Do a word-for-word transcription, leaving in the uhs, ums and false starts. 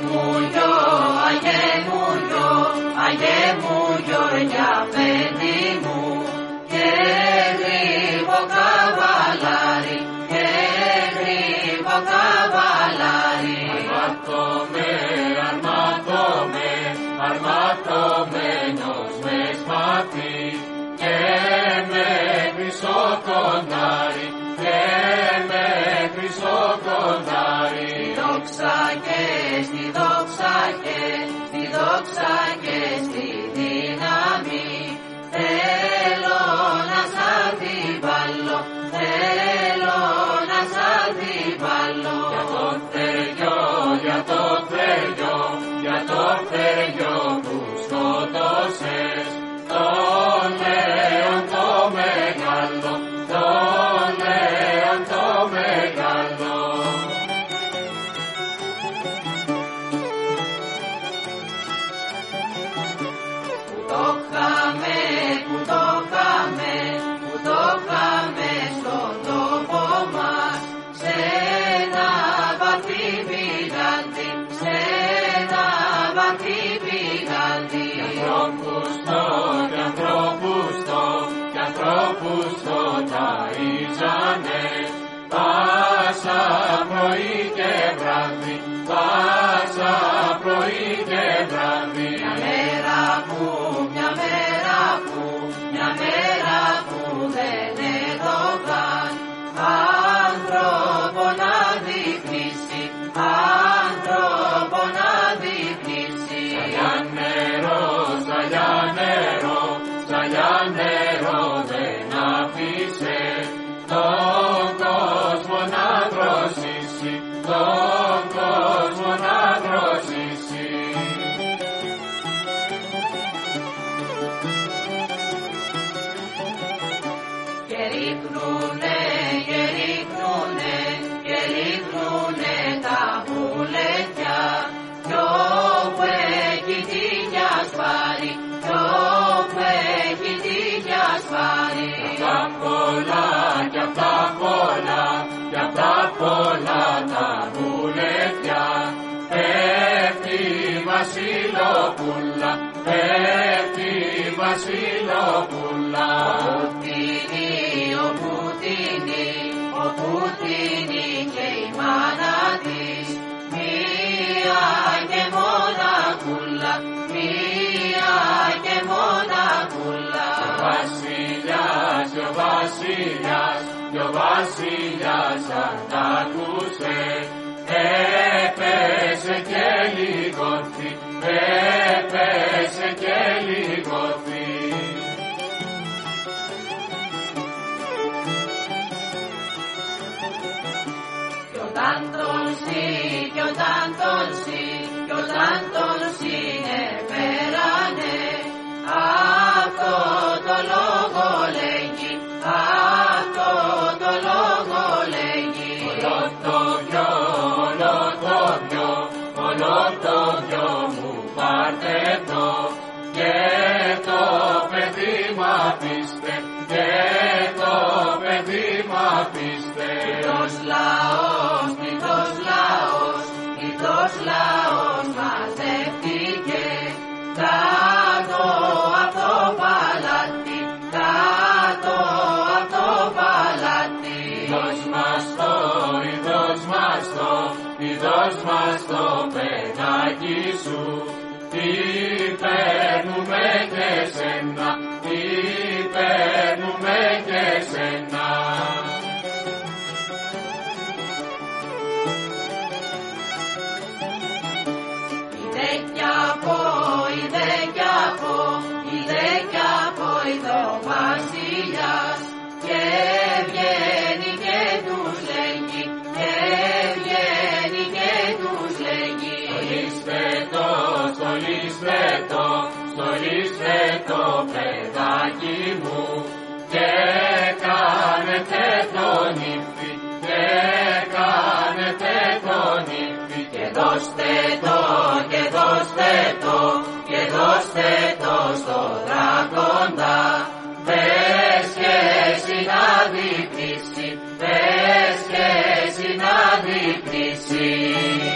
μου γιο, αγέ μου γιο, αγέ μου γιο για παιδί μου, και γρήγο καβαλάρι, και γρήγο καβαλάρι. Αρμάτωμε, αρμάτωμε, αρματωμένος με σπαθί, και με χρυσό κοντάρι, και με χρυσό κοντάρι. Στη δόξα και στη δόξα και στη δόξα και στη δύναμη, θέλω να σ' αντιβάλλω, θέλω να σ' αντιβάλλω. Για το Θεριό, για το Θεριό, για το Θεριό που σκότωσες, τον Λέον το μεγάλο, τον Λέον το μεγάλο. Που το είχαμε, που το είχαμε, που το είχαμε στον τόπο μας, σε ένα βαθύ πηγάντι, σε ένα βαθύ πηγάντι. Κι ανθρώπους το, κι ανθρώπους το, κι ανθρώπους το ταΐζανε, πάσα πρωί και βράδυ, πάσα πρωί και βράδυ. Μια μέρα που, μια μέρα που, μια μέρα που δεν έδωκαν άνθρωπο να διπλήσει, άνθρωπο να διπλήσει. Σαλιά νερό, σαλιά νερό, σαλιά νερό δεν άφησε τον κόσμο να δροσίσει, τον κόσμο να δροσίσει. Και ρίχνουνε, και ρίχνουνε, και ρίχνουνε τα μπουλέτια, κι όπου έχει τύχει ασφάρι, κι όπου έχει τύχει ασφάρι. Κι απ' τα πολλά, κι απ' τα πολλά, κι απ' τα πολλά τα μπουλέτια, πέφτει βασιλοπούλα, πέφτει βασιλοπούλα. Πουτίνι, ο Πουτίνι, ο Πουτίνι και η μάνα της, μία και μονακούλα, μία και μονακούλα. Ο βασιλιάς, ο βασιλιάς, κι ο βασιλιάς αν τ' άκουσε, έπεσε και λιγόθη, έπεσε και λιγόθη. Κι όταν τον σύ, κι όταν τον σύ, κι όταν τον συνεφέρανε, αυτό το λόγο λέγει, αυτό το λόγο λέγει. Όλο το γιο, όλο το γιο, όλο το γιο μου πάρτε το, και το παιδί μ' αφήστε, και το παιδί μ' αφήστε. Μυθός λαός, μυθός λαός, μυθός λαός μαζεύτηκε κάτω απ' το παλάτι, κάτω απ' το παλάτι. Δώσ' μας το, δώσ' μας το, δώσ' μας το παιδάκι σου, τι παίρνουμε και σένα, τι παίρνουμε και σένα. Είδε κι από, είδε κι από, είδε κι από είδε ο βασιλιάς, και βγαίνει και τους λέγει, και βγαίνει και τους λέγει. Στολίστε το, στολίστε το, στολίστε το παιδάκι μου, και κάνετε τον ύφη, και κάνετε τον ύφη. Και δώστε το, και δώστε το, και δώστε το στο δράκοντα, πες και εσύ να διπλήσει, πες και εσύ να διπλήσει.